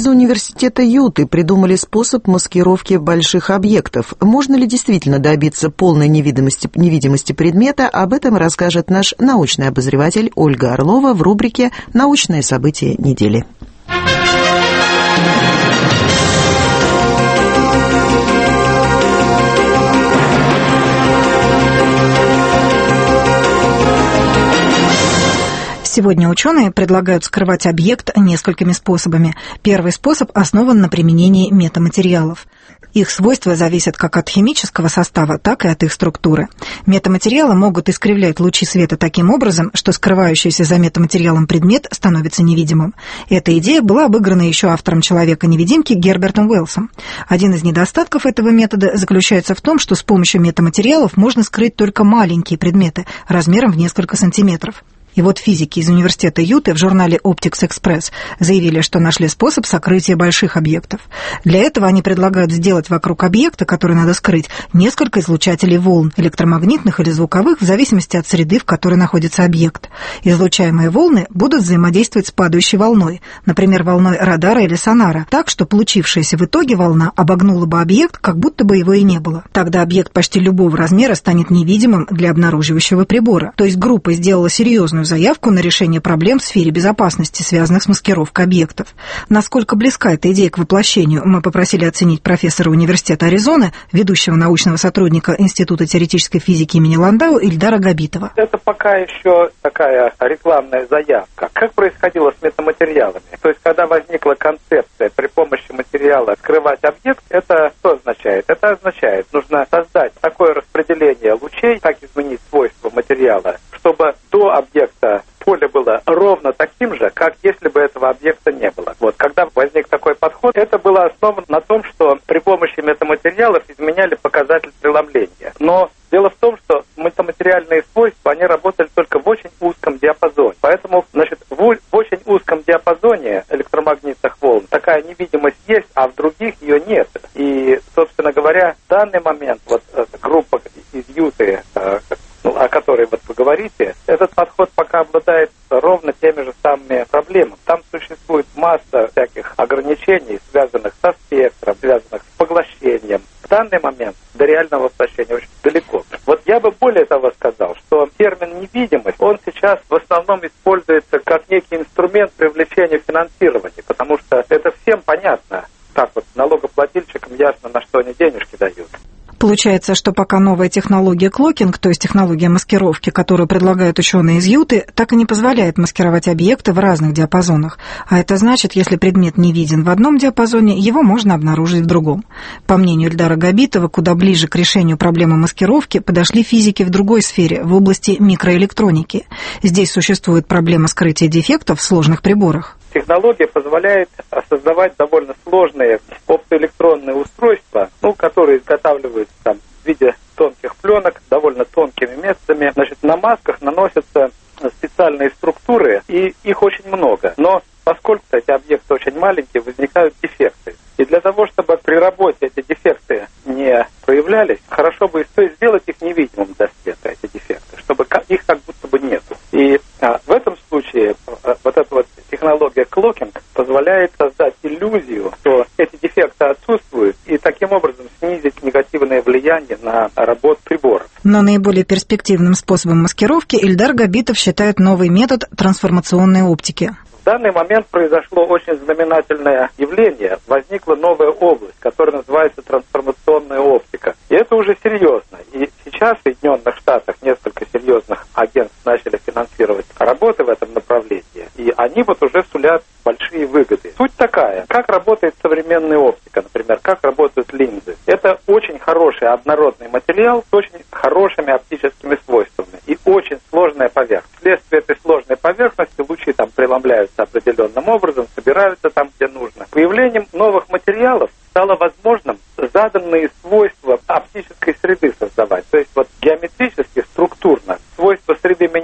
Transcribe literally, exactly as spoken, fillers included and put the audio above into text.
из университета Юты придумали способ маскировки больших объектов. Можно ли действительно добиться полной невидимости, невидимости предмета? Об этом расскажет наш научный обозреватель Ольга Орлова в рубрике «Научные события недели». Сегодня ученые предлагают скрывать объект несколькими способами. Первый способ основан на применении метаматериалов. Их свойства зависят как от химического состава, так и от их структуры. Метаматериалы могут искривлять лучи света таким образом, что скрывающийся за метаматериалом предмет становится невидимым. Эта идея была обыграна еще автором «Человека-невидимки» Гербертом Уэллсом. Один из недостатков этого метода заключается в том, что с помощью метаматериалов можно скрыть только маленькие предметы размером в несколько сантиметров. И вот физики из университета Юты в журнале Optics Express заявили, что нашли способ сокрытия больших объектов. Для этого они предлагают сделать вокруг объекта, который надо скрыть, несколько излучателей волн, электромагнитных или звуковых, в зависимости от среды, в которой находится объект. Излучаемые волны будут взаимодействовать с падающей волной, например, волной радара или сонара, так, что получившаяся в итоге волна обогнула бы объект, как будто бы его и не было. Тогда объект почти любого размера станет невидимым для обнаруживающего прибора. То есть группа сделала серьезную заявку на решение проблем в сфере безопасности, связанных с маскировкой объектов. Насколько близка эта идея к воплощению, мы попросили оценить профессора Университета Аризоны, ведущего научного сотрудника Института теоретической физики имени Ландау Ильдара Габитова. Это пока еще такая рекламная заявка. Как происходило с метаматериалами? То есть, когда возникла концепция при помощи материала скрывать объект, это что означает? Это означает, нужно создать такое распределение лучей, так изменить свойства материала, чтобы до объекта поле было ровно таким же, как если бы этого объекта не было. Вот, когда возник такой подход, это было основано на том, что при помощи метаматериалов изменяли показатель преломления. Но дело в том, что метаматериальные свойства, они работали только в очень узком диапазоне. Поэтому, значит, в, в очень узком диапазоне электромагнитных волн такая невидимость есть, а в других ее нет. И, собственно говоря, в данный момент вот группа из Юты, ну, о которой вот вы говорите, этот подход пока обладает ровно теми же самыми проблемами. Там существует масса всяких ограничений, связанных со спектром, связанных с поглощением. В данный момент до реального воплощения очень далеко. Вот я бы более того сказал, что термин «невидимость», он сейчас в основном используется как некий инструмент привлечения финансирования, потому что это всем понятно. Так вот, налогоплательщикам ясно, на что они денежки дают. Получается, что пока новая технология клокинг, то есть технология маскировки, которую предлагают ученые из Юты, так и не позволяет маскировать объекты в разных диапазонах. А это значит, если предмет не виден в одном диапазоне, его можно обнаружить в другом. По мнению Ильдара Габитова, куда ближе к решению проблемы маскировки подошли физики в другой сфере, в области микроэлектроники. Здесь существует проблема скрытия дефектов в сложных приборах. Технология позволяет создавать довольно сложные оптоэлектронные устройства, ну, которые изготавливаются там в виде тонких пленок, довольно тонкими методами. Значит, на масках наносятся специальные структуры, и их очень много. Но поскольку эти объекты очень маленькие, возникают дефекты. И для того, чтобы при работе эти дефекты не проявлялись, хорошо бы сделать их невидимым для света, эти дефекты, чтобы их как будто бы нету. И а, в этом случае а, вот эта вот технология клокинг позволяет создать иллюзию, что эти дефекты отсутствуют, и таким образом снизить негативное влияние на работу приборов. Но наиболее перспективным способом маскировки Ильдар Габитов считает новый метод трансформационной оптики. В данный момент произошло очень знаменательное явление. Возникла новая область, которая называется трансформационная оптика. И это уже серьезно. И сейчас в Соединенных Штатах несколько серьезных агентств начали финансировать работы в этом направлении. И они вот уже сулят большие выгоды. Суть такая. Как работает современная оптика, например, как работают линзы. Это очень хороший однородный материал с очень хорошими оптическими свойствами и очень сложная поверхность. Вследствие этой сложной поверхности лучи там преломляются определенным образом, собираются там, где нужно. Появлением новых материалов стало возможным заданные свойства оптической среды создавать. То есть вот геометрически, структурно свойства среды